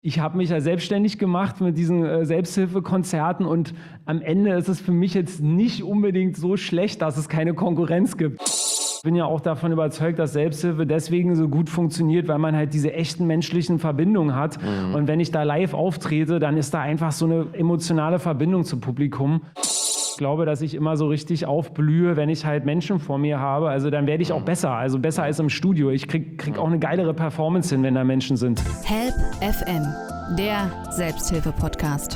Ich habe mich ja selbstständig gemacht mit diesen Selbsthilfekonzerten und am Ende ist es für mich jetzt nicht unbedingt so schlecht, dass es keine Konkurrenz gibt. Ich bin ja auch davon überzeugt, dass Selbsthilfe deswegen so gut funktioniert, weil man halt diese echten menschlichen Verbindungen hat. Und wenn ich da live auftrete, dann ist da einfach so eine emotionale Verbindung zum Publikum. Ich glaube, dass ich immer so richtig aufblühe, wenn ich halt Menschen vor mir habe. Also dann werde ich auch besser, also besser als im Studio. Ich krieg auch eine geilere Performance hin, wenn da Menschen sind. Help FM, der Selbsthilfe-Podcast.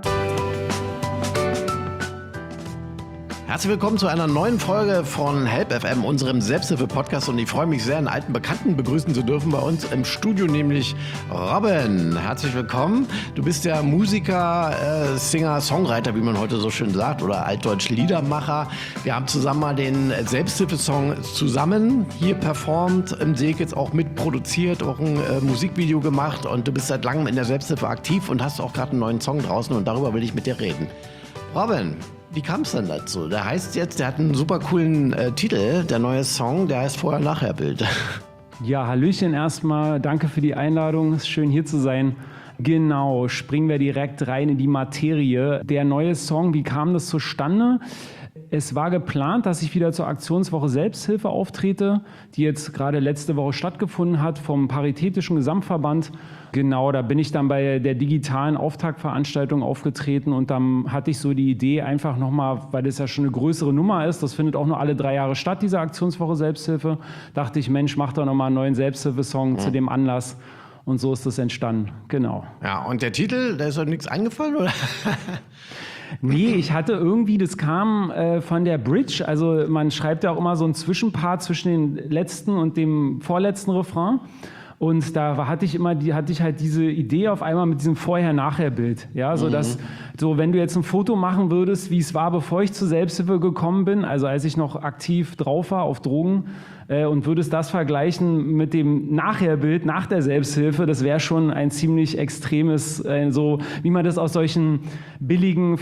Herzlich willkommen zu einer neuen Folge von Help FM, unserem Selbsthilfe-Podcast. Und ich freue mich sehr, einen alten Bekannten begrüßen zu dürfen bei uns im Studio, nämlich Robin. Herzlich willkommen. Du bist ja Musiker, Singer, Songwriter, wie man heute so schön sagt, oder altdeutsch Liedermacher. Wir haben zusammen mal den Selbsthilfesong zusammen hier performt, im Seeg jetzt auch mitproduziert, auch ein Musikvideo gemacht. Und du bist seit langem in der Selbsthilfe aktiv und hast auch gerade einen neuen Song draußen und darüber will ich mit dir reden. Robin, wie kam es denn dazu? Der heißt jetzt, der hat einen super coolen Titel, der neue Song, der heißt Vorher-Nachher-Bild. Ja, Hallöchen erstmal, danke für die Einladung, es ist schön hier zu sein. Genau, springen wir direkt rein in die Materie. Der neue Song, wie kam das zustande? Es war geplant, dass ich wieder zur Aktionswoche Selbsthilfe auftrete, die jetzt gerade letzte Woche stattgefunden hat vom Paritätischen Gesamtverband. Genau, da bin ich dann bei der digitalen Auftaktveranstaltung aufgetreten und dann hatte ich so die Idee einfach nochmal, weil das ja schon eine größere Nummer ist, das findet auch nur alle 3 Jahre statt, diese Aktionswoche Selbsthilfe, dachte ich, Mensch, mach doch nochmal einen neuen Selbsthilfesong zu dem Anlass. Und so ist das entstanden, genau. Ja, und der Titel, da ist euch nichts eingefallen, oder? Nee, ich hatte irgendwie, das kam von der Bridge, also man schreibt ja auch immer so einen Zwischenpart zwischen dem letzten und dem vorletzten Refrain. Und da hatte ich halt diese Idee auf einmal mit diesem Vorher-Nachher-Bild. Ja, so dass, so wenn du jetzt ein Foto machen würdest, wie es war, bevor ich zur Selbsthilfe gekommen bin, also als ich noch aktiv drauf war auf Drogen, und würdest das vergleichen mit dem Nachherbild nach der Selbsthilfe, das wäre schon ein ziemlich extremes, so wie man das aus solchen billigen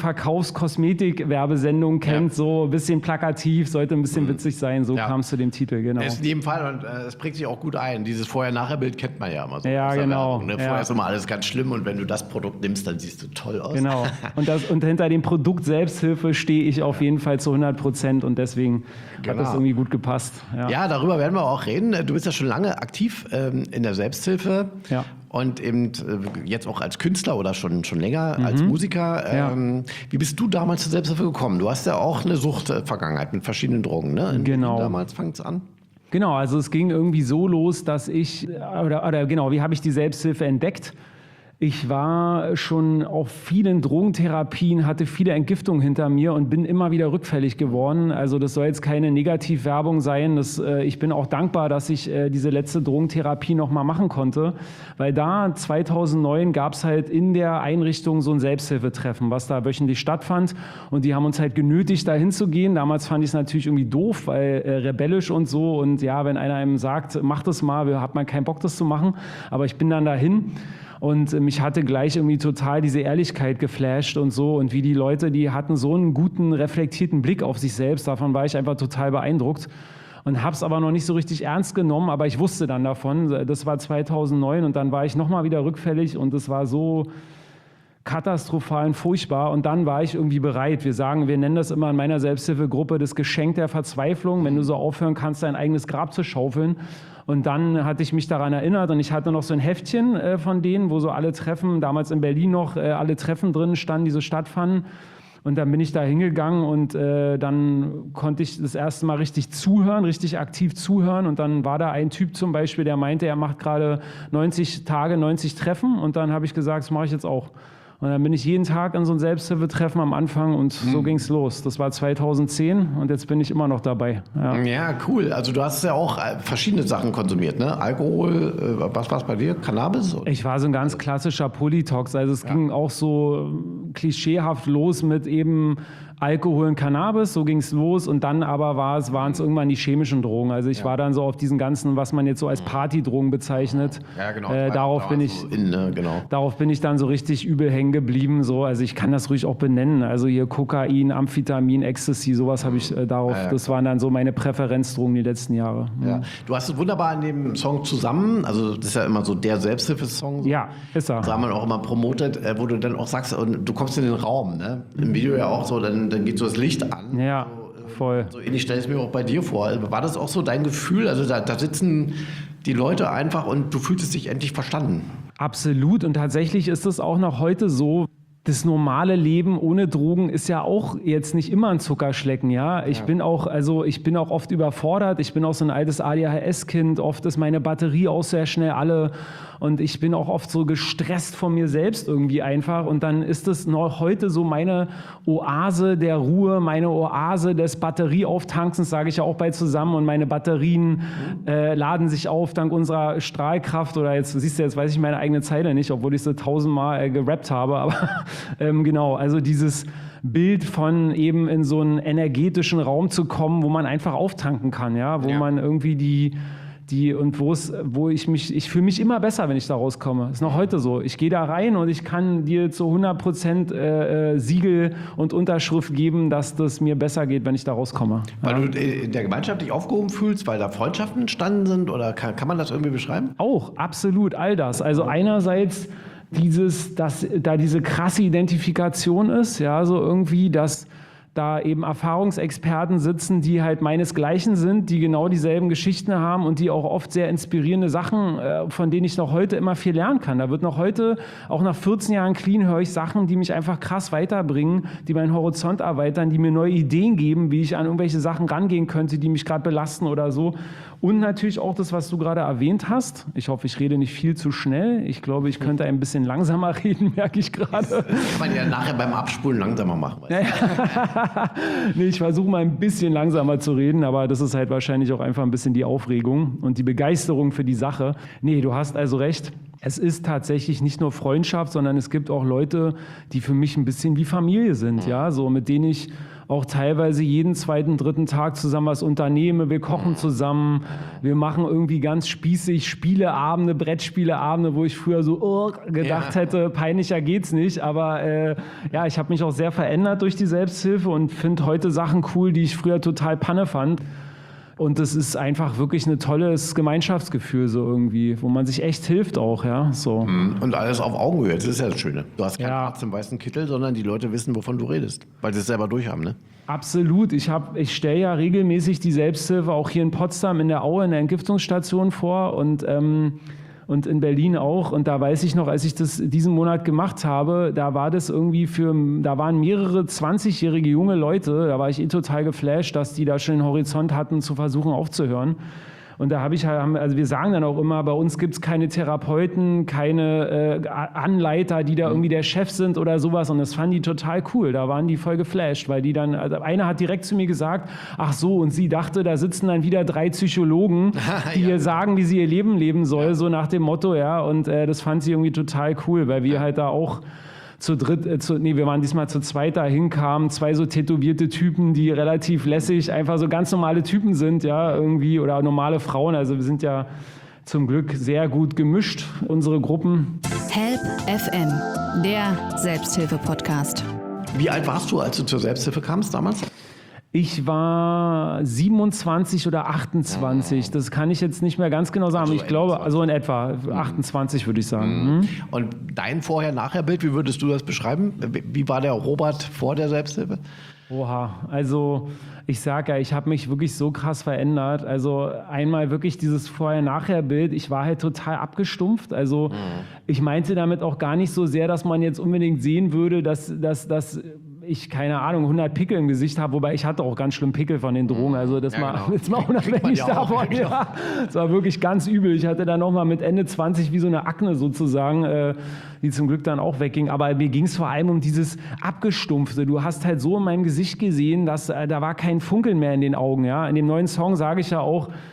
Verkaufskosmetik-Werbesendungen kennt, so ein bisschen plakativ, sollte ein bisschen witzig sein, so kam es zu dem Titel, genau. Ist in jedem Fall und es prägt sich auch gut ein. Dieses Vorher-Nachher-Bild kennt man ja immer so. Ja, genau. Werbung, ne? Vorher ist immer alles ganz schlimm und wenn du das Produkt nimmst, dann siehst du toll aus. Genau. Und hinter dem Produkt Selbsthilfe stehe ich auf jeden Fall zu 100% und deswegen hat das irgendwie gut gepasst. Ja, darüber werden wir auch reden. Du bist ja schon lange aktiv in der Selbsthilfe und eben jetzt auch als Künstler oder schon länger als Musiker. Wie bist du damals zur Selbsthilfe gekommen? Du hast ja auch eine Suchtvergangenheit mit verschiedenen Drogen, ne? Genau. Damals fängt es an. Genau, also es ging irgendwie so los, dass wie habe ich die Selbsthilfe entdeckt? Ich war schon auf vielen Drogentherapien, hatte viele Entgiftungen hinter mir und bin immer wieder rückfällig geworden. Also das soll jetzt keine Negativwerbung sein. Ich bin auch dankbar, dass ich diese letzte Drogentherapie noch mal machen konnte, weil da 2009 gab es halt in der Einrichtung so ein Selbsthilfetreffen, was da wöchentlich stattfand und die haben uns halt genötigt, da hinzugehen. Damals fand ich es natürlich irgendwie doof, weil rebellisch und so und ja, wenn einer einem sagt, mach das mal, hat man keinen Bock, das zu machen, aber ich bin dann dahin. Und mich hatte gleich irgendwie total diese Ehrlichkeit geflasht und so. Und wie die Leute, die hatten so einen guten, reflektierten Blick auf sich selbst. Davon war ich einfach total beeindruckt. Und habe es aber noch nicht so richtig ernst genommen. Aber ich wusste dann davon. Das war 2009 und dann war ich nochmal wieder rückfällig. Und es war so katastrophal und furchtbar. Und dann war ich irgendwie bereit. Wir nennen das immer in meiner Selbsthilfegruppe das Geschenk der Verzweiflung. Wenn du so aufhören kannst, dein eigenes Grab zu schaufeln. Und dann hatte ich mich daran erinnert und ich hatte noch so ein Heftchen von denen, wo so alle Treffen, damals in Berlin noch, alle Treffen drin standen, die so stattfanden. Und dann bin ich da hingegangen und dann konnte ich das erste Mal richtig zuhören, richtig aktiv zuhören. Und dann war da ein Typ zum Beispiel, der meinte, er macht gerade 90 Tage, 90 Treffen. Und dann habe ich gesagt, das mache ich jetzt auch. Und dann bin ich jeden Tag an so ein Selbsthilfetreffen am Anfang und so ging's los. Das war 2010 und jetzt bin ich immer noch dabei. Ja, cool. Also du hast ja auch verschiedene Sachen konsumiert, ne? Alkohol, was war's bei dir? Cannabis? Ich war so ein ganz klassischer Polytox. Also es ging auch so klischeehaft los mit eben Alkohol und Cannabis, so ging es los und dann aber waren es irgendwann die chemischen Drogen. Also ich war dann so auf diesen ganzen, was man jetzt so als Partydrogen bezeichnet. Ja, genau. Darauf bin ich dann so richtig übel hängen geblieben. So. Also ich kann das ruhig auch benennen. Also hier Kokain, Amphetamin, Ecstasy, sowas habe ich darauf. Das waren dann so meine Präferenzdrogen die letzten Jahre. Ja. Du hast es wunderbar in dem Song zusammen, also das ist ja immer so der Selbsthilfesong. So. Ja, ist er. Das haben wir auch immer promotet, wo du dann auch sagst, und du kommst in den Raum, ne? Im Video ja auch so, dann geht so das Licht an. Ja, voll. So ähnlich stelle ich es mir auch bei dir vor. War das auch so dein Gefühl? Also da sitzen die Leute einfach und du fühltest dich endlich verstanden. Absolut und tatsächlich ist es auch noch heute so. Das normale Leben ohne Drogen ist ja auch jetzt nicht immer ein Zuckerschlecken, ja. Ich bin auch oft überfordert. Ich bin auch so ein altes ADHS-Kind. Oft ist meine Batterie auch sehr schnell alle und ich bin auch oft so gestresst von mir selbst irgendwie einfach. Und dann ist es noch heute so meine Oase der Ruhe, meine Oase des Batterieauftankens, sage ich ja auch bei Zusammen. Und meine Batterien laden sich auf dank unserer Strahlkraft. Oder jetzt siehst du, jetzt weiß ich meine eigene Zeile nicht, obwohl ich sie 1000-mal gerappt habe. Aber genau, also dieses Bild von eben in so einen energetischen Raum zu kommen, wo man einfach auftanken kann, ja, wo man irgendwie ich fühle mich immer besser, wenn ich da rauskomme. Ist noch heute so. Ich gehe da rein und ich kann dir zu 100% Siegel und Unterschrift geben, dass das mir besser geht, wenn ich da rauskomme. Weil du in der Gemeinschaft dich aufgehoben fühlst, weil da Freundschaften entstanden sind oder kann man das irgendwie beschreiben? Auch, absolut, all das. Also einerseits dass da diese krasse Identifikation ist, ja, so irgendwie, dass da eben Erfahrungsexperten sitzen, die halt meinesgleichen sind, die genau dieselben Geschichten haben und die auch oft sehr inspirierende Sachen, von denen ich noch heute immer viel lernen kann. Da wird noch heute, auch nach 14 Jahren Clean, höre ich Sachen, die mich einfach krass weiterbringen, die meinen Horizont erweitern, die mir neue Ideen geben, wie ich an irgendwelche Sachen rangehen könnte, die mich gerade belasten oder so. Und natürlich auch das, was du gerade erwähnt hast. Ich hoffe, ich rede nicht viel zu schnell. Ich glaube, ich könnte ein bisschen langsamer reden, merke ich gerade. Das kann man ja nachher beim Abspulen langsamer machen. Nee, ich versuche mal ein bisschen langsamer zu reden, aber das ist halt wahrscheinlich auch einfach ein bisschen die Aufregung und die Begeisterung für die Sache. Nee, du hast also recht. Es ist tatsächlich nicht nur Freundschaft, sondern es gibt auch Leute, die für mich ein bisschen wie Familie sind, ja, so mit denen ich auch teilweise jeden zweiten, dritten Tag zusammen was unternehme. Wir kochen zusammen, wir machen irgendwie ganz spießig Spieleabende, Brettspieleabende, wo ich früher so gedacht hätte, peinlicher geht's nicht. Aber ich habe mich auch sehr verändert durch die Selbsthilfe und finde heute Sachen cool, die ich früher total Panne fand. Und das ist einfach wirklich ein tolles Gemeinschaftsgefühl so irgendwie, wo man sich echt hilft auch, ja. So. Und alles auf Augenhöhe, das ist ja das Schöne. Du hast keinen Arzt im weißen Kittel, sondern die Leute wissen, wovon du redest, weil sie es selber durchhaben, ne? Absolut. Ich stelle ja regelmäßig die Selbsthilfe auch hier in Potsdam in der Aue in der Entgiftungsstation vor und in Berlin auch. Und da weiß ich noch, als ich das diesen Monat gemacht habe, da waren mehrere 20-jährige junge Leute, da war ich total geflasht, dass die da schon den Horizont hatten, zu versuchen aufzuhören. Und da also wir sagen dann auch immer, bei uns gibt es keine Therapeuten, keine Anleiter, die da irgendwie der Chef sind oder sowas. Und das fanden die total cool. Da waren die voll geflasht, weil die dann, also einer hat direkt zu mir gesagt, ach so, und sie dachte, da sitzen dann wieder 3 Psychologen, die ihr sagen, wie sie ihr Leben leben soll, so nach dem Motto, ja. Und das fand sie irgendwie total cool, weil wir halt da auch wir waren diesmal zu zweit da hinkamen, 2 so tätowierte Typen, die relativ lässig, einfach so ganz normale Typen sind, ja, irgendwie, oder normale Frauen. Also wir sind ja zum Glück sehr gut gemischt, unsere Gruppen. Help FM, der Selbsthilfe-Podcast. Wie alt warst du, als du zur Selbsthilfe kamst damals? Ich war 27 oder 28, das kann ich jetzt nicht mehr ganz genau sagen, aber ich glaube, also in etwa 28 würde ich sagen. Und dein Vorher-Nachher-Bild, wie würdest du das beschreiben? Wie war der Robert vor der Selbsthilfe? Oha, also ich sage ja, ich habe mich wirklich so krass verändert. Also einmal wirklich dieses Vorher-Nachher-Bild, ich war halt total abgestumpft. Also ich meinte damit auch gar nicht so sehr, dass man jetzt unbedingt sehen würde, dass ich, keine Ahnung, 100 Pickel im Gesicht habe, wobei ich hatte auch ganz schlimm Pickel von den Drogen, also das jetzt mal unabhängig davon. Ja, das war wirklich ganz übel. Ich hatte dann nochmal mit Ende 20 wie so eine Akne sozusagen, die zum Glück dann auch wegging, aber mir ging es vor allem um dieses Abgestumpfte. Du hast halt so in meinem Gesicht gesehen, dass da war kein Funkeln mehr in den Augen. Ja? In dem neuen Song sage ich ja auch,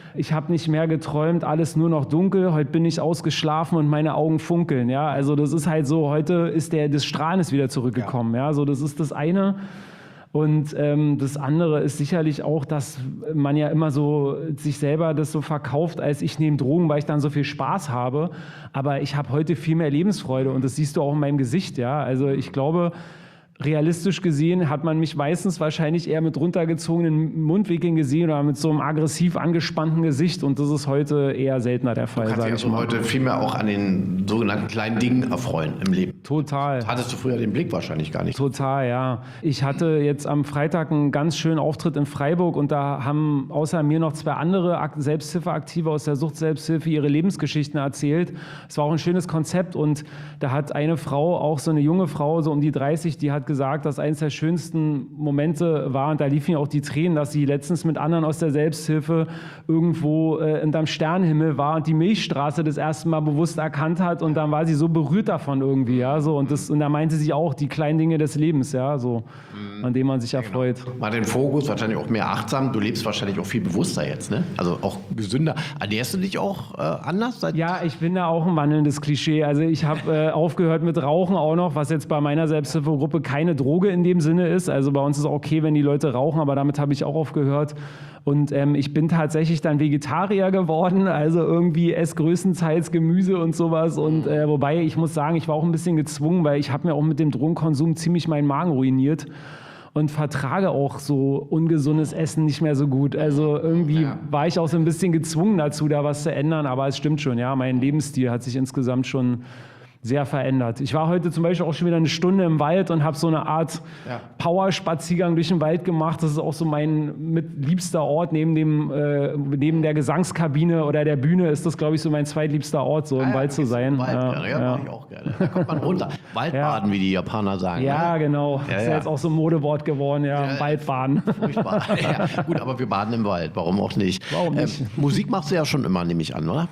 ich habe nicht mehr geträumt, alles nur noch dunkel, heute bin ich ausgeschlafen und meine Augen funkeln. Ja? Also das ist halt so, heute ist das Strahlen ist wieder zurückgekommen. Ja? So, das ist das eine. Und das andere ist sicherlich auch, dass man ja immer so sich selber das so verkauft, als ich nehme Drogen, weil ich dann so viel Spaß habe. Aber ich habe heute viel mehr Lebensfreude und das siehst du auch in meinem Gesicht. Ja? Also ich glaube, realistisch gesehen hat man mich meistens wahrscheinlich eher mit runtergezogenen Mundwinkeln gesehen oder mit so einem aggressiv angespannten Gesicht und das ist heute eher seltener der Fall. Du kannst dich also heute viel mehr auch an den sogenannten kleinen Dingen erfreuen im Leben. Total. Hattest du früher den Blick wahrscheinlich gar nicht. Total, ja. Ich hatte jetzt am Freitag einen ganz schönen Auftritt in Freiburg und da haben außer mir noch 2 andere Selbsthilfeaktive aus der Suchtselbsthilfe ihre Lebensgeschichten erzählt. Es war auch ein schönes Konzept und da hat eine Frau, auch so eine junge Frau, so um die 30, die hat gesagt, dass eines der schönsten Momente war, und da liefen ja auch die Tränen, dass sie letztens mit anderen aus der Selbsthilfe irgendwo unterm Sternenhimmel war und die Milchstraße das erste Mal bewusst erkannt hat und dann war sie so berührt davon irgendwie, ja, so und da meinte sie auch die kleinen Dinge des Lebens, ja, so, an denen man sich erfreut. Genau. Mal den Fokus, wahrscheinlich auch mehr achtsam, du lebst wahrscheinlich auch viel bewusster jetzt, ne? Also auch gesünder. Ernährst du dich auch anders? Ja, ich bin da auch ein wandelndes Klischee, also ich habe aufgehört mit Rauchen auch noch, was jetzt bei meiner Selbsthilfegruppe keine Droge in dem Sinne ist. Also bei uns ist es okay, wenn die Leute rauchen, aber damit habe ich auch aufgehört. Und ich bin tatsächlich dann Vegetarier geworden, also irgendwie esse größtenteils Gemüse und sowas. Und wobei, ich muss sagen, ich war auch ein bisschen gezwungen, weil ich habe mir auch mit dem Drogenkonsum ziemlich meinen Magen ruiniert und vertrage auch so ungesundes Essen nicht mehr so gut. Also irgendwie war ich auch so ein bisschen gezwungen dazu, da was zu ändern. Aber es stimmt schon, ja, mein Lebensstil hat sich insgesamt schon sehr verändert. Ich war heute zum Beispiel auch schon wieder eine Stunde im Wald und habe so eine Art Powerspaziergang durch den Wald gemacht. Das ist auch so mein liebster Ort neben der Gesangskabine oder der Bühne ist das, glaube ich, so mein zweitliebster Ort, so im Wald zu sein. Wald, mache ich auch gerne. Da kommt man runter. Waldbaden, wie die Japaner sagen. Ja, ne? Genau. Das ist ja jetzt auch so ein Modewort geworden, Waldbaden. Furchtbar. Ja, gut, aber wir baden im Wald. Warum auch nicht? Warum nicht? Musik machst du ja schon immer, nehme ich an, oder?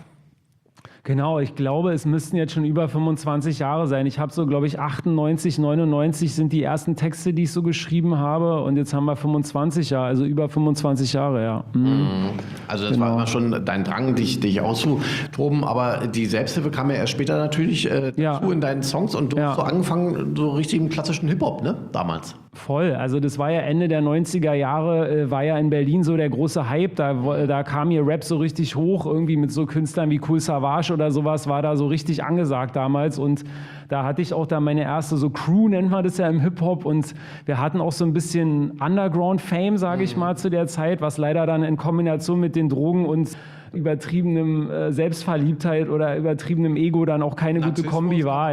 Genau, ich glaube, es müssten jetzt schon über 25 Jahre sein. Ich habe so, glaube ich, 98, 99 sind die ersten Texte, die ich so geschrieben habe. Und jetzt haben wir 25 Jahre, also über 25 Jahre, ja. Also das war immer schon dein Drang, dich auszutoben. Aber die Selbsthilfe kam ja erst später natürlich dazu in deinen Songs. Und du hast so angefangen, so richtig im klassischen Hip-Hop, ne, damals. Voll, also das war ja Ende der 90er Jahre, war ja in Berlin so der große Hype, da kam hier Rap so richtig hoch, irgendwie mit so Künstlern wie Kool Savas oder sowas, war da so richtig angesagt damals und da hatte ich auch da meine erste so Crew, nennt man das ja im Hip-Hop und wir hatten auch so ein bisschen Underground-Fame, sage ich mal, zu der Zeit, was leider dann in Kombination mit den Drogen und übertriebenem Selbstverliebtheit oder übertriebenem Ego dann auch keine gute Kombi war.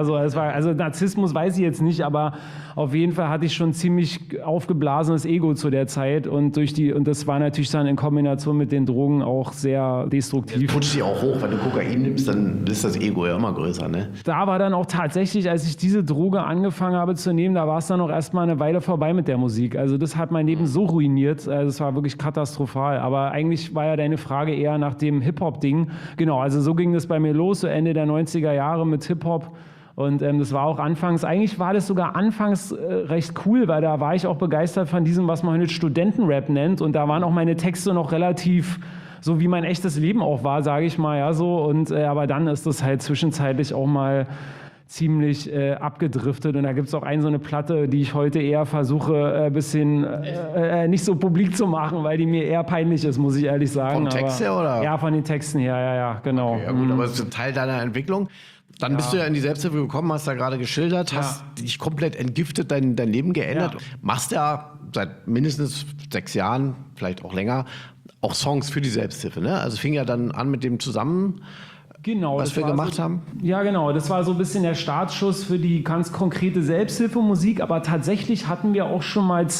Also Narzissmus weiß ich jetzt nicht, aber auf jeden Fall hatte ich schon ziemlich aufgeblasenes Ego zu der Zeit und das war natürlich dann in Kombination mit den Drogen auch sehr destruktiv. Das putscht sich auch hoch, wenn du Kokain nimmst, dann ist das Ego ja immer größer, ne? Da war dann auch tatsächlich, als ich diese Droge angefangen habe zu nehmen, da war es dann auch erstmal eine Weile vorbei mit der Musik. Also das hat mein Leben so ruiniert, also es war wirklich katastrophal. Aber eigentlich war ja deine Frage eher nach dem Hip-Hop-Ding. Genau, also so ging das bei mir los, so Ende der 90er Jahre mit Hip-Hop. Und das war auch eigentlich war das sogar anfangs recht cool, weil da war ich auch begeistert von diesem, was man heute Studentenrap nennt. Und da waren auch meine Texte noch relativ so, wie mein echtes Leben auch war, sage ich mal, ja so. Und aber dann ist das halt zwischenzeitlich auch mal ziemlich abgedriftet und da gibt es auch so eine Platte, die ich heute eher versuche, ein bisschen nicht so publik zu machen, weil die mir eher peinlich ist, muss ich ehrlich sagen. Vom Text her, oder? Ja, von den Texten her, ja, genau. Okay, ja gut, aber es ist Teil deiner Entwicklung. Dann bist du ja in die Selbsthilfe gekommen, hast da gerade geschildert, hast dich komplett entgiftet, dein Leben geändert. Machst ja seit mindestens 6 Jahren, vielleicht auch länger, auch Songs für die Selbsthilfe, ne? Also fing ja dann an mit dem zusammen. Genau, was wir gemacht haben? Ja, genau. Das war so ein bisschen der Startschuss für die ganz konkrete Selbsthilfemusik. Aber tatsächlich hatten wir auch schon mal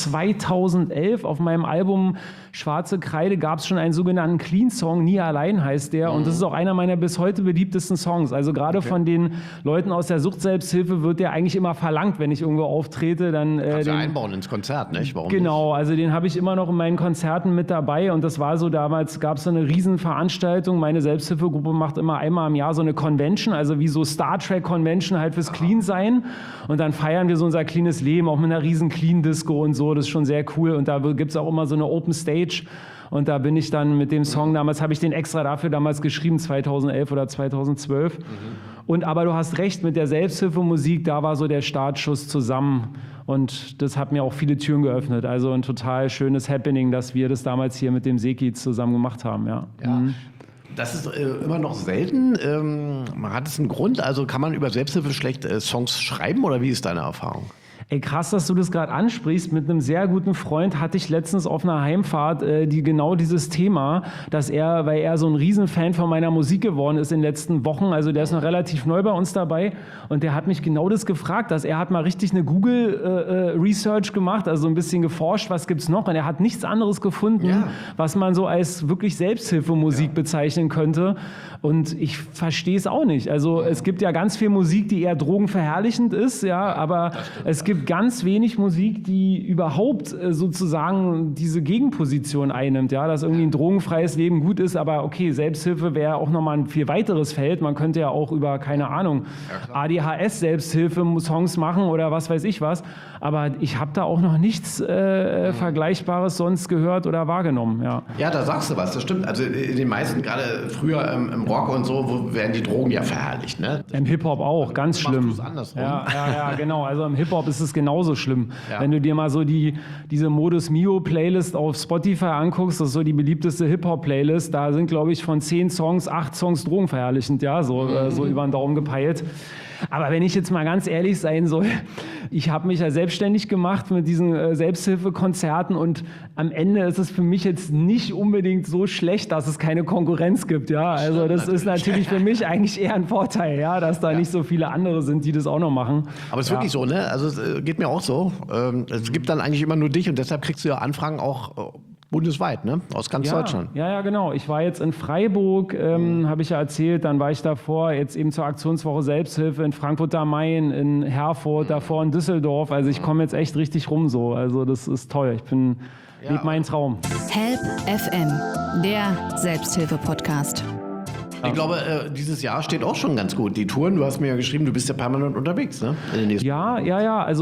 2011 auf meinem Album Schwarze Kreide gab es schon einen sogenannten Clean-Song, Nie allein heißt der. Und das ist auch einer meiner bis heute beliebtesten Songs. Also gerade von den Leuten aus der Suchtselbsthilfe wird der eigentlich immer verlangt, wenn ich irgendwo auftrete. Dann kannst du einbauen ins Konzert, nicht? Warum genau, also den habe ich immer noch in meinen Konzerten mit dabei. Und das war so, damals gab es so eine Riesenveranstaltung. Meine Selbsthilfegruppe macht immer einmal im Jahr so eine Convention, also wie so Star Trek Convention halt fürs Clean-Sein. Und dann feiern wir so unser cleanes Leben, auch mit einer riesen Clean-Disco und so. Das ist schon sehr cool. Und da gibt es auch immer so eine Open Stage. Und da bin ich dann mit dem Song, damals habe ich den extra dafür damals geschrieben, 2011 oder 2012. Aber du hast recht, mit der Selbsthilfemusik, da war so der Startschuss zusammen. Und das hat mir auch viele Türen geöffnet. Also ein total schönes Happening, dass wir das damals hier mit dem Seki zusammen gemacht haben. Ja. Das ist immer noch selten. Hat es einen Grund? Also kann man über Selbsthilfe schlecht Songs schreiben oder wie ist deine Erfahrung? Ey, krass, dass du das gerade ansprichst. Mit einem sehr guten Freund hatte ich letztens auf einer Heimfahrt genau dieses Thema, dass weil er so ein Riesenfan von meiner Musik geworden ist in den letzten Wochen, also der ist noch relativ neu bei uns dabei und der hat mich genau das gefragt, dass er hat mal richtig eine Google-Research gemacht, also ein bisschen geforscht, was gibt's noch und er hat nichts anderes gefunden, was man so als wirklich Selbsthilfemusik bezeichnen könnte und ich verstehe es auch nicht. Also es gibt ja ganz viel Musik, die eher drogenverherrlichend ist, ja, aber es gibt ganz wenig Musik, die überhaupt sozusagen diese Gegenposition einnimmt, ja, dass irgendwie ein drogenfreies Leben gut ist, aber okay, Selbsthilfe wäre auch nochmal ein viel weiteres Feld. Man könnte ja auch über, keine Ahnung, ADHS-Selbsthilfe-Songs machen oder was weiß ich was, aber ich habe da auch noch nichts Vergleichbares sonst gehört oder wahrgenommen, ja. Ja, da sagst du was, das stimmt. Also in den meisten, gerade früher im Rock und so, werden die Drogen ja verherrlicht, ne? Im Hip-Hop auch, ganz schlimm. Machst du es andersrum. Ja, genau. Also im Hip-Hop ist es genauso schlimm. Ja. Wenn du dir mal so diese Modus Mio Playlist auf Spotify anguckst, das ist so die beliebteste Hip-Hop-Playlist, da sind, glaube ich, von 10 Songs 8 Songs drogenverherrlichend, ja, so über den Daumen gepeilt. Aber wenn ich jetzt mal ganz ehrlich sein soll, ich habe mich ja selbstständig gemacht mit diesen Selbsthilfekonzerten und am Ende ist es für mich jetzt nicht unbedingt so schlecht, dass es keine Konkurrenz gibt. Ja? Also das ist natürlich für mich eigentlich eher ein Vorteil, ja? Dass da nicht so viele andere sind, die das auch noch machen. Aber es ist wirklich so, ne? Also es geht mir auch so. Es gibt dann eigentlich immer nur dich und deshalb kriegst du ja Anfragen auch bundesweit, ne? Aus ganz Deutschland. Ja, genau. Ich war jetzt in Freiburg, habe ich ja erzählt. Dann war ich davor jetzt eben zur Aktionswoche Selbsthilfe in Frankfurt am Main, in Herford, davor in Düsseldorf. Also ich komme jetzt echt richtig rum so. Also das ist toll. Lebe meinen Traum. Help FM, der Selbsthilfe-Podcast. Ich glaube, dieses Jahr steht auch schon ganz gut. Die Touren, du hast mir ja geschrieben, du bist ja permanent unterwegs, ne? Ja. Also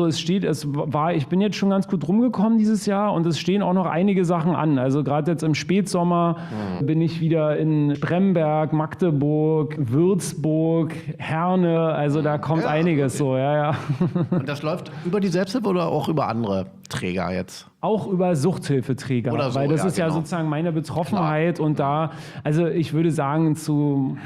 ich bin jetzt schon ganz gut rumgekommen dieses Jahr und es stehen auch noch einige Sachen an. Also gerade jetzt im Spätsommer bin ich wieder in Bremberg, Magdeburg, Würzburg, Herne. Also da kommt einiges so, ja. Und das läuft über die Selbsthilfe oder auch über andere Träger jetzt? Auch über Suchthilfeträger, oder so, weil das ist ja sozusagen meine Betroffenheit. Klar. Und da, also ich würde sagen zu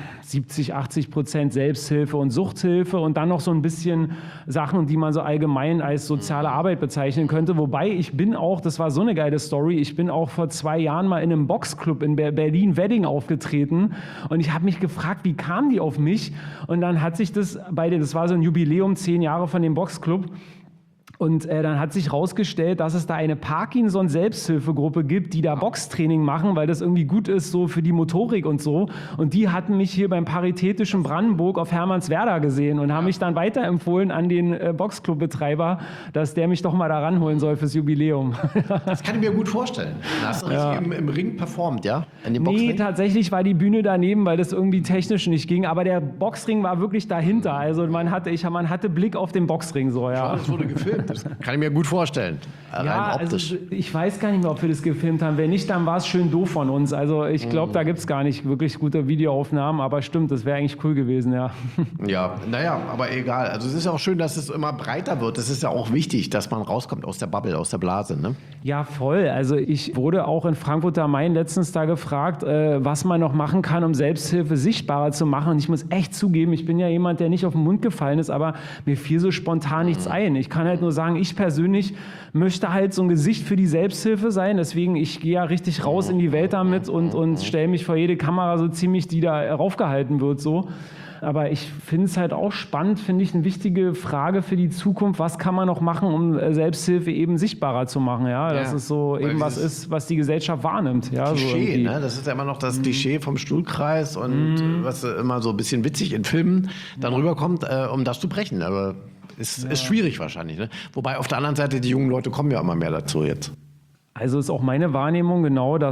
70-80% Selbsthilfe und Suchthilfe und dann noch so ein bisschen Sachen, die man so allgemein als soziale Arbeit bezeichnen könnte. Wobei ich bin auch, das war so eine geile Story, ich bin auch vor 2 Jahren mal in einem Boxclub in Berlin-Wedding aufgetreten und ich habe mich gefragt, wie kamen die auf mich? Und dann hat sich das war so ein Jubiläum, 10 Jahre von dem Boxclub. Und dann hat sich herausgestellt, dass es da eine Parkinson-Selbsthilfegruppe gibt, die da Boxtraining machen, weil das irgendwie gut ist so für die Motorik und so. Und die hatten mich hier beim Paritätischen Brandenburg auf Hermannswerda gesehen und haben mich dann weiterempfohlen an den Boxclub-Betreiber, dass der mich doch mal da ranholen soll fürs Jubiläum. Das kann ich mir gut vorstellen. Da hast du richtig im Ring performt, ja? In dem Nee, tatsächlich war die Bühne daneben, weil das irgendwie technisch nicht ging. Aber der Boxring war wirklich dahinter. Also man hatte Blick auf den Boxring so, ja. Das wurde gefilmt. Das kann ich mir gut vorstellen. Rein optisch. Also ich weiß gar nicht mehr, ob wir das gefilmt haben. Wenn nicht, dann war es schön doof von uns. Also ich glaube, da gibt es gar nicht wirklich gute Videoaufnahmen. Aber stimmt, das wäre eigentlich cool gewesen, ja. Ja, naja, aber egal. Also es ist auch schön, dass es immer breiter wird. Es ist ja auch wichtig, dass man rauskommt aus der Bubble, aus der Blase, ne? Ja, voll. Also ich wurde auch in Frankfurt am Main letztens da gefragt, was man noch machen kann, um Selbsthilfe sichtbarer zu machen. Und ich muss echt zugeben, ich bin ja jemand, der nicht auf den Mund gefallen ist, aber mir fiel so spontan nichts ein. Ich kann halt nur sagen, ich persönlich möchte halt so ein Gesicht für die Selbsthilfe sein. Deswegen, ich gehe ja richtig raus in die Welt damit und stelle mich vor jede Kamera so ziemlich, die da raufgehalten wird, so. Aber ich finde es halt auch spannend, finde ich eine wichtige Frage für die Zukunft. Was kann man noch machen, um Selbsthilfe eben sichtbarer zu machen? Ja, dass es so eben was ist, was die Gesellschaft wahrnimmt. Ja, Klischee, so ne? Das ist ja immer noch das Klischee vom Stuhlkreis und was immer so ein bisschen witzig in Filmen dann rüberkommt, um das zu brechen. Aber ist schwierig wahrscheinlich. Ne? Wobei auf der anderen Seite, die jungen Leute kommen ja immer mehr dazu jetzt. Also ist auch meine Wahrnehmung genau, dass es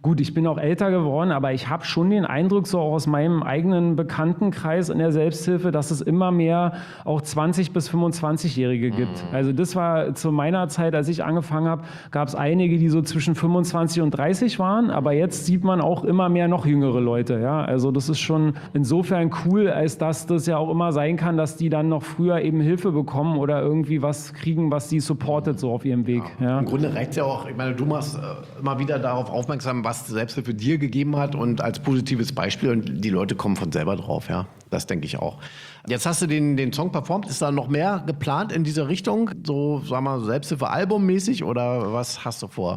Gut, ich bin auch älter geworden, aber ich habe schon den Eindruck, so auch aus meinem eigenen Bekanntenkreis in der Selbsthilfe, dass es immer mehr auch 20- bis 25-Jährige gibt. Also das war zu meiner Zeit, als ich angefangen habe, gab es einige, die so zwischen 25 und 30 waren, aber jetzt sieht man auch immer mehr noch jüngere Leute. Ja? Also das ist schon insofern cool, als dass das ja auch immer sein kann, dass die dann noch früher eben Hilfe bekommen oder irgendwie was kriegen, was sie supportet so auf ihrem Weg. Ja. Im Grunde reicht ja auch, ich meine, du machst immer wieder darauf aufmerksam, was Selbsthilfe dir gegeben hat und als positives Beispiel und die Leute kommen von selber drauf, ja, das denke ich auch. Jetzt hast du den Song performt, ist da noch mehr geplant in diese Richtung, so, sagen wir mal, Selbsthilfe-Album-mäßig oder was hast du vor?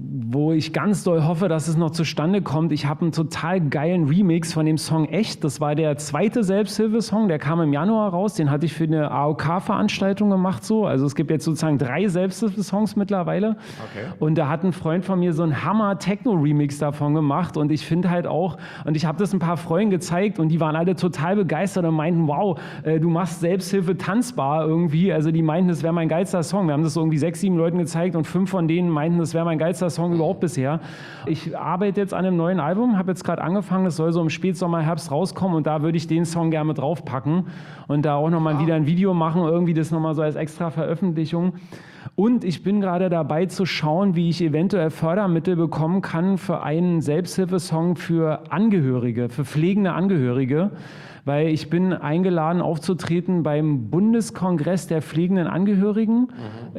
Wo ich ganz doll hoffe, dass es noch zustande kommt. Ich habe einen total geilen Remix von dem Song Echt. Das war der zweite Selbsthilfesong, der kam im Januar raus. Den hatte ich für eine AOK-Veranstaltung gemacht. So. Also es gibt jetzt sozusagen 3 Selbsthilfesongs mittlerweile. Okay. Und da hat ein Freund von mir so einen Hammer-Techno-Remix davon gemacht. Und ich finde halt auch, und ich habe das ein paar Freunden gezeigt und die waren alle total begeistert und meinten, wow, du machst Selbsthilfe tanzbar irgendwie. Also die meinten, das wäre mein geilster Song. Wir haben das so irgendwie 6, 7 Leuten gezeigt und 5 von denen meinten, das wäre mein geilster Song überhaupt bisher. Ich arbeite jetzt an einem neuen Album, habe jetzt gerade angefangen, das soll so im Spätsommer, Herbst rauskommen und da würde ich den Song gerne mit draufpacken und da auch nochmal wieder ein Video machen, irgendwie das nochmal so als extra Veröffentlichung. Und ich bin gerade dabei zu schauen, wie ich eventuell Fördermittel bekommen kann für einen Selbsthilfesong für Angehörige, für pflegende Angehörige. Weil ich bin eingeladen aufzutreten beim Bundeskongress der pflegenden Angehörigen.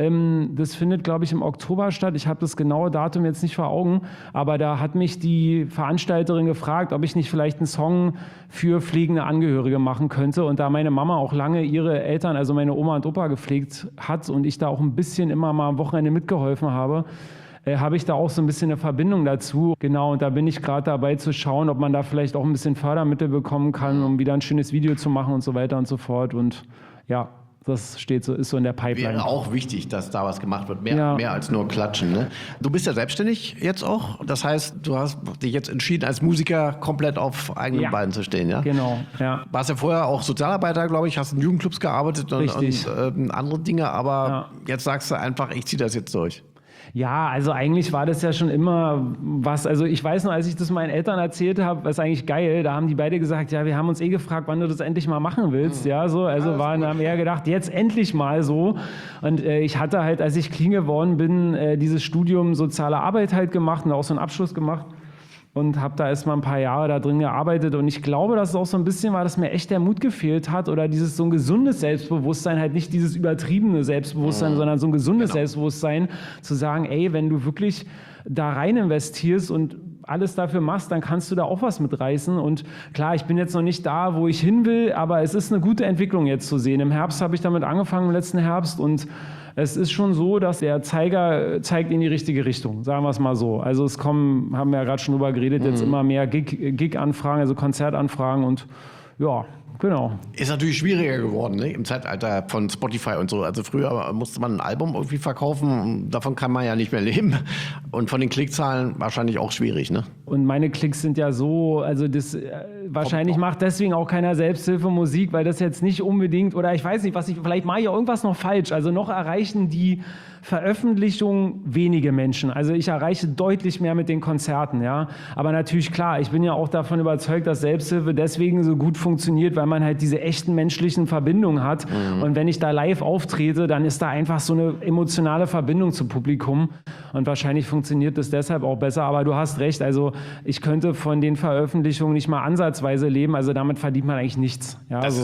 Das findet, glaube ich, im Oktober statt. Ich habe das genaue Datum jetzt nicht vor Augen, aber da hat mich die Veranstalterin gefragt, ob ich nicht vielleicht einen Song für pflegende Angehörige machen könnte. Und da meine Mama auch lange ihre Eltern, also meine Oma und Opa, gepflegt hat und ich da auch ein bisschen immer mal am Wochenende mitgeholfen habe, habe ich da auch so ein bisschen eine Verbindung dazu. Genau, und da bin ich gerade dabei zu schauen, ob man da vielleicht auch ein bisschen Fördermittel bekommen kann, um wieder ein schönes Video zu machen und so weiter und so fort. Und ja, das ist so in der Pipeline. Wäre auch wichtig, dass da was gemacht wird, mehr als nur klatschen. Ne? Du bist ja selbstständig jetzt auch, das heißt, du hast dich jetzt entschieden, als Musiker komplett auf eigenen Beinen zu stehen. Ja? Genau, ja. Warst ja vorher auch Sozialarbeiter, glaube ich, hast in Jugendclubs gearbeitet und andere Dinge, aber jetzt sagst du einfach, ich ziehe das jetzt durch. Ja, also eigentlich war das ja schon immer was, also ich weiß noch, als ich das meinen Eltern erzählt habe, was eigentlich geil, da haben die beide gesagt, ja, wir haben uns gefragt, wann du das endlich mal machen willst, ja, so, also haben eher gedacht, jetzt endlich mal so und ich hatte halt, als ich clean geworden bin, dieses Studium Soziale Arbeit halt gemacht und auch so einen Abschluss gemacht. Und habe da erstmal ein paar Jahre da drin gearbeitet und ich glaube, dass es auch so ein bisschen war, dass mir echt der Mut gefehlt hat oder dieses so ein gesundes Selbstbewusstsein, halt nicht dieses übertriebene Selbstbewusstsein, sondern so ein gesundes Selbstbewusstsein, zu sagen, ey, wenn du wirklich da rein investierst und alles dafür machst, dann kannst du da auch was mitreißen und klar, ich bin jetzt noch nicht da, wo ich hin will, aber es ist eine gute Entwicklung jetzt zu sehen. Im Herbst habe ich damit angefangen, im letzten Herbst und es ist schon so, dass der Zeiger zeigt in die richtige Richtung, sagen wir es mal so. Also es kommen, haben wir ja gerade schon drüber geredet, jetzt immer mehr Gig-Anfragen, also Konzertanfragen und ja, genau. Ist natürlich schwieriger geworden, ne? Im Zeitalter von Spotify und so. Also früher musste man ein Album irgendwie verkaufen, davon kann man ja nicht mehr leben. Und von den Klickzahlen wahrscheinlich auch schwierig, ne? Und meine Klicks sind ja so, also das wahrscheinlich macht deswegen auch keiner Selbsthilfemusik, weil das jetzt nicht unbedingt, oder ich weiß nicht, vielleicht mache ich auch irgendwas noch falsch. Also noch erreichen die Veröffentlichung wenige Menschen. Also ich erreiche deutlich mehr mit den Konzerten, ja. Aber natürlich klar, ich bin ja auch davon überzeugt, dass Selbsthilfe deswegen so gut funktioniert, weil man halt diese echten menschlichen Verbindungen hat. Und wenn ich da live auftrete, dann ist da einfach so eine emotionale Verbindung zum Publikum. Und wahrscheinlich funktioniert das deshalb auch besser. Aber du hast recht, also ich könnte von den Veröffentlichungen nicht mal ansatzweise leben. Also damit verdient man eigentlich nichts. Ja, das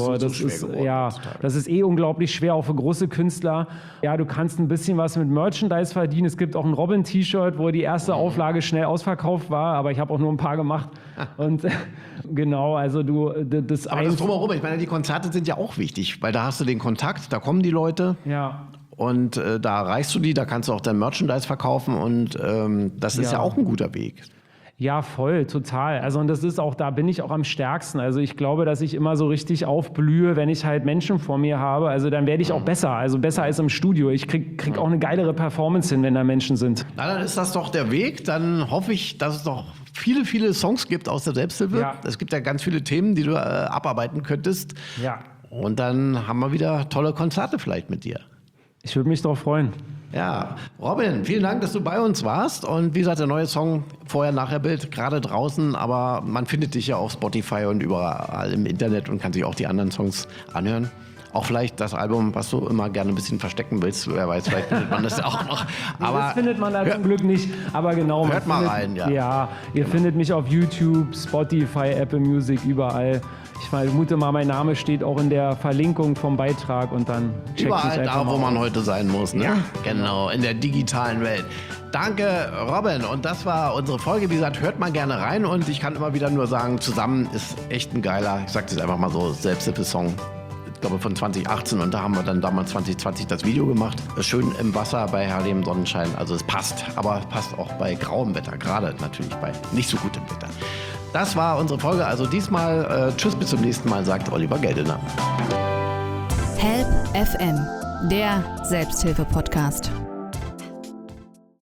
ist unglaublich schwer, auch für große Künstler. Ja, du kannst ein bisschen was mit Merchandise verdienen. Es gibt auch ein Robin-T-Shirt, wo die erste Auflage schnell ausverkauft war, aber ich habe auch nur ein paar gemacht. Und genau, also das drumherum, ich meine, die Konzerte sind ja auch wichtig, weil da hast du den Kontakt, da kommen die Leute. Ja. Und da erreichst du die, da kannst du auch dein Merchandise verkaufen und das ist ja auch ein guter Weg. Ja, voll, total. Also und das ist auch, da bin ich auch am stärksten. Also ich glaube, dass ich immer so richtig aufblühe, wenn ich halt Menschen vor mir habe. Also dann werde ich auch besser, also besser als im Studio. Ich krieg auch eine geilere Performance hin, wenn da Menschen sind. Na, dann ist das doch der Weg. Dann hoffe ich, dass es doch viele, viele Songs gibt aus der Selbsthilfe. Ja. Es gibt ja ganz viele Themen, die du abarbeiten könntest. Ja. Und dann haben wir wieder tolle Konzerte vielleicht mit dir. Ich würde mich darauf freuen. Ja, Robin, vielen Dank, dass du bei uns warst. Und wie gesagt, der neue Song, Vorher-Nachher-Bild, gerade draußen, aber man findet dich ja auf Spotify und überall im Internet und kann sich auch die anderen Songs anhören. Auch vielleicht das Album, was du immer gerne ein bisschen verstecken willst. Wer weiß, vielleicht findet man das auch noch. Aber das findet man da zum Glück nicht. Aber genau. Hört mal rein, ja. Ja, ihr findet mich auf YouTube, Spotify, Apple Music, überall. Ich vermute mal, mein Name steht auch in der Verlinkung vom Beitrag und dann checkt es überall einfach da, mal wo man aus. heute sein muss. Ne? Ja. Genau, in der digitalen Welt. Danke, Robin. Und das war unsere Folge. Wie gesagt, hört mal gerne rein. Und ich kann immer wieder nur sagen, zusammen ist echt ein geiler, ich sag das einfach mal so, Selbsthilfe-Song. Ich glaube von 2018 und da haben wir dann damals 2020 das Video gemacht. Schön im Wasser bei herrlichem Sonnenschein. Also es passt, aber passt auch bei grauem Wetter. Gerade natürlich bei nicht so gutem Wetter. Das war unsere Folge. Also diesmal tschüss, bis zum nächsten Mal, sagt Oliver Geldener. Help FM, der Selbsthilfe-Podcast.